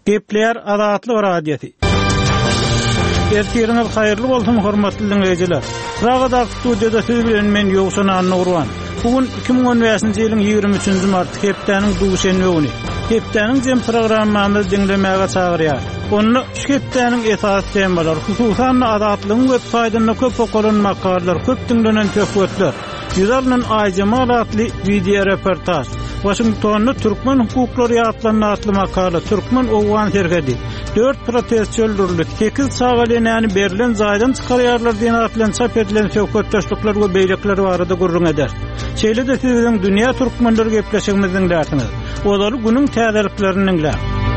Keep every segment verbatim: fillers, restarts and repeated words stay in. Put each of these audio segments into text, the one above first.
Gepler Adatly radiosi. Ertiriniz hayırlı bolsun hormatly dinleyijiler. Ragada studiyada söz bilen men Ýogşan Annurwan. Bugün iki bin on beşinji ýylyň ýygrimi üçinji mart hepdeniň duşen ýöni. Hepdeniň jem programmamy dinlemäge çagyrýar. Onu şu hepdeniň esas temalar, hususan adatlyň websaýtyna köp okulan makallar, köp dinlenen töhfetler. Ýüzarnyň aýjama adatly video reportaj. Washington'da Türkmen hukuklary ýatlanyň atly makala Türkmen owgan sergedi. dört protest öldürildi. sekiz sagalenäni berilen zaýdan çykarýarlar diýen atlan çap edilen söhbetdeşlikler we beýlekler barada gurrun eder. Şeýle de sizin dünýä türkmenleri gepleşigimiziň därsiniz. Olary günüň täzeliklerini dinle.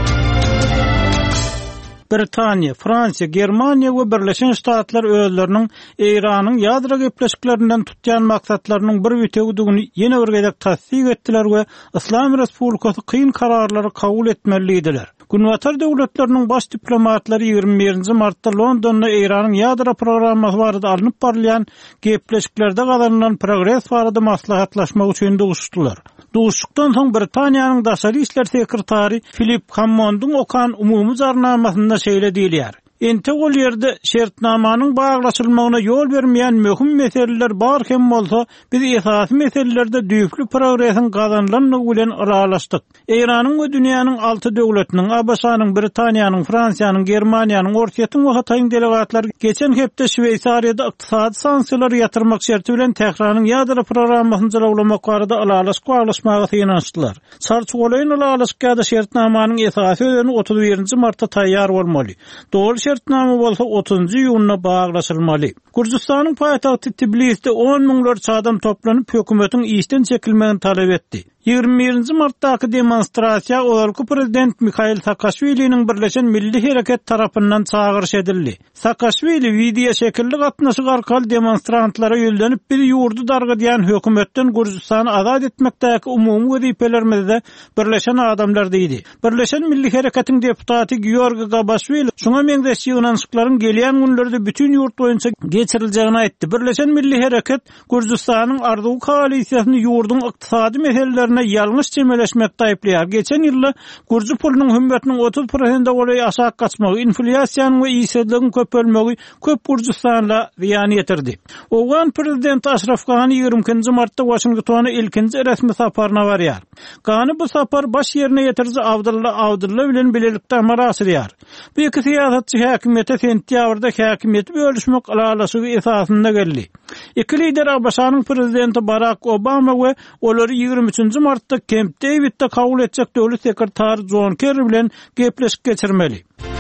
Britaniya, Fransiya, Germaniya we Birleşen Ştatlar özleriniň Iranyň ýadro gepleşiklerinden tutýan maksatlarynyň bir witegidigini ýene bir gezek tasdik etdiler we Islam Respublikasy kyn kararlary kabul etmelidiler. Günwatar döwletleriniň baş diplomatlary ýygrimi birinji martda Londonda Iranyň ýadro programmasy barada alınıp barylýan gepleşiklerde gazanılan progress barada maslahatlaşmak üçin duşdular. Duşdukdan soň Britaniýanyň daşary işler sekretary Philip Hammond'un okan umumy jarnamasynda şeýle diýilýär. Ente ol ýerde şertnamanyň baglaşylmagyna ýol bermeýän möhüm meseleler bar hem bolsa, biz esasy meselelerde düýükli progresiň gazanylanyny bilen aralaşdyk. Iranyň we dünýäniň alty döwletiniň, A B S-nyň, Britaniýanyň, Fransiýanyň, Germaniýanyň, Ortaýatyň we Hataýyň delegatlary geçen hepde Şweýsariýada ykdysady sanksiýalar ýatyrmak şerti bilen Tehranyň ýadro programmasyny jalawlamak barada alalaşyk baglaşmagy synanyşdylar. Çarçuwalaýyn alalaşykda şertnamanyň esasy özüni otuz birinji martda taýýar bolmaly. Dol şertnama bolsa otuzunji ýylyna baglaşylmaly. Gürjistanyň paýtagty Tbilisde on miňler çadam toplanyp hökümetiň işden çekilmegini talap etdi. ýygrimi birinji martdaky demonstrasiýa Olorky prezident Mikhail Saakashviliň Birleşen Milli Hereket tarapyndan çagyryş edildi. Saakashvili video şekilli gatnaşyk arkaly demonstrantlara ýöllenip bir ýurdu darga diýen hökümetden Gürjistany azad etmekdäki umumy wezipelerimizi birleşen adamlar diýdi. Birleşen Milli Hereketiň deputaty Georgiy Gabashvili şoňa meňzeş ýygnançyklaryň gelýän günlerde bütün ýurt boýunça geçiriljegini aýtdy. Birleşen Milli Hereket Gürjistanyň arzuw koalisiýasyny ýurdun ykdysady meselelerini ýalňyş çemeleşmekde aýplaýar. Geçen ýylda Gürji pulunyň hümmetiniň otuz prosent boly aşağı gaçmagy, inflasiýanyň we işsizligiň köpelmegi köp Gürjistanla ziýan ýetirdi. Owgan prezident Ashraf Ghani ýygrimi martda Washingtona ilkinji resmi saparyna barýar. Ghani bu sapar baş ýerine ýetirji Abdulla Abdulla bilen bilelikde amarasyrýar. Bu iki siýasatçy häkimiýete sentýabrda häkimiýeti bölüşmek alalaşygy esasynda geldi. Iki lider A B S-nyň prezidenti Barack Obama we olary ýygrimi üçinji martda Camp David'de kabul etjek döwlet sekretary John Kerry bilen gepleşik geçirmeli.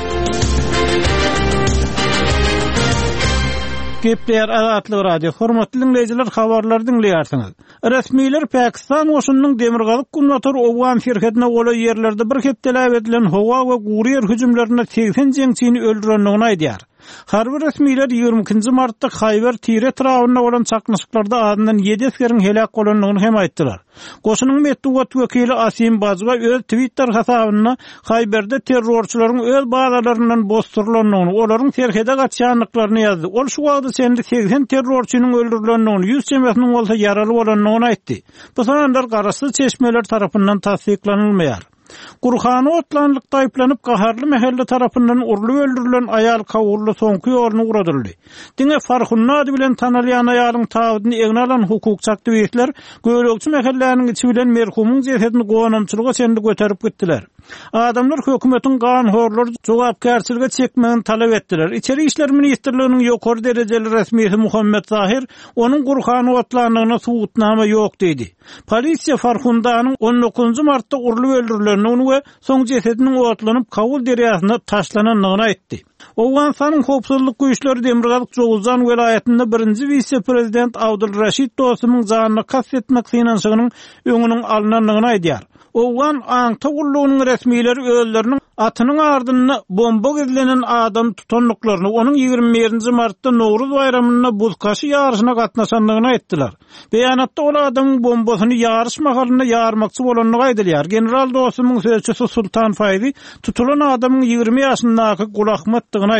Gepler Adatly radio hormatly dinleyijiler, habarlar dinleýärsiňiz. Resmiler Pakistan goşunynyň demirgazyk günwatar owgan şirketine gola ýerlerde bir hepdelap edilen howa we guriýer hüjümlerine seksen jeňçini öldürendigini aýdýar. Harby resmiler ýygrimi ikinji martda Hayber Tire trawyna bolan çaknyşyklarda adından yedi askeriň helak bolandygyny hem aýtdylar. Goşunyň medeniýet wekili Asim Bazwa öz Twitter hasabyna Hayberde terrorçylaryň öz bazalarynyň bosturulandygyny, olaryň serhede gaçýanlyklaryny ýazdy. Ol şu wagtda sende seksen terrorçynyň öldürilendigini, yüz jemgyýetiniň bolsa ýaraly bolandygyny aýtdy. Bu sanadlar garaşly çeşmeler tarapyndan tasdiklanylmaýar. Gurhany otlanlykda aýplanyp gaharly mehelle tarapyndan urulup öldürilen aýal kawurly soňky ýoruny uradyldy. Diňe Farhunna bilen tanalýan aýalyň tabydyny egne alan hukukçy aktivistler göýrekçi mehelläniň içi bilen merhumyň jesedini gowanamçylyga çenli göterip gitdiler. Adamlar hökümetiň gan horlary jogapkärçilige çekmegini talap etdiler. İçeri işler ministrliginiň ýokary derejeli resmiýeti Muhammed Zahir onuň Gurhany otlanlygyna subutnama ýok diýdi. Polisiýa Farhundanyň on dokuzunji martda urulup öldürilendigini we soň jesediniň otlanyp Kawul derýasyna taşlanandygyny aýtdy. Owganistanyň howpsuzlyk güýçleri Demirgazyk Joguljan welaýatynda birinji vice-prezident Abdulraşid Dostumyň janyny kastetmek synanşygynyň öňüniň alynandygyny aýdýar. Owgan aňta gullugynyň resmiýleri özleriniň atynyň ardyna bomba gezlenen adam tutanlyklaryny onuň ýygrimi birinji martda Nowruz bayramyna buzkaşy ýaryşyna gatnaşandygyny aýtdylar. Beýanatda ol adamyň bombasyny ýaryş mahalyna ýarmakçy bolanlygy aýdylýar. General Dostumyň sözçüsü Sultan Fayzi tutulan adamyň ýygrimi ýaşyndaky Gul Ahmeddygyny aýtdy.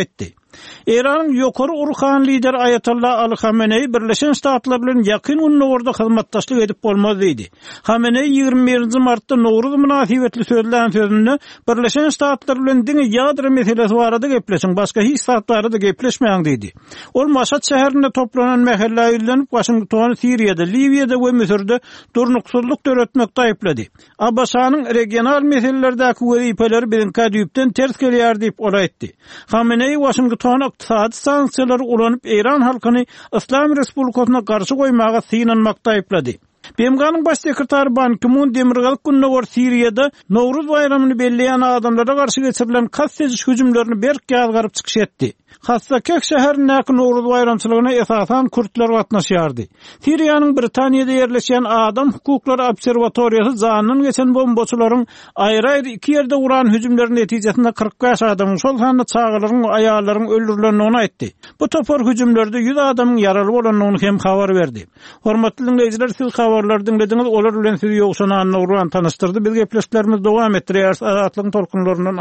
Iranyň ýokary urkan lider Ayatollah Ali Khamenei Birleşen Ştatlar bilen ýakyn unnurda hyzmatdaşlyk edip bolmaz diýdi. Khamenei ýygrimi birinji martda Nowruz münasibetli sözlän sözünde Birleşen Ştatlar bilen diňe ýadro meselesi barada gepleşiň, başga hiç satlarda gepleşmeýän diýdi. Ol Maşhad şäherinde toplanan mähelle ýylanıp Washington, Siriýada, Libiýada we Misirde durnuksuzluk töretmekde aýplady. Abbasanyň regional meselelerdäki wezipeleri bilen kadýüpden ters gelýär diýip ola etdi. Khamenei Washington iqtisadi sanksiýalary ulanyp Iran halkyny Islam Respublikasyna garşy goýmaga synanmakda aýplady. B M G'nyň baş sekretary Ban Ki-moon demirgalyk gününe gor Siriýada Nowruz bayramyny belleýän adamlara garşy geçirilen kassejiş hüjümlerini berk ýazgaryp çykyş etdi. Hassakek şäherindäki Nowruz bayramçylygyna esasan kurtlar gatnaşýardy. Siriýanyň Britaniýada ýerleşýän Adam hukuklary obserwatoriýasy zanyny geçen bombaçylaryň aýry-aýry iki ýerde uran hüjümleri netijesinde kırk beş adamyň şol sanyny çağalaryň, aýallaryň öldürilendigini aýtdy. Bu topar hüjümlerde yüz adamyň ýaraly bolanlygyny hem habar berdi. Hormatly dinleýijiler, siz habarlary dinlediňiz, olar bilen sizi ýokşan anly uran tanıştyrdy. Biz gepleşiklerimiz dowam etdirýär. Atlyň tolkunlaryndan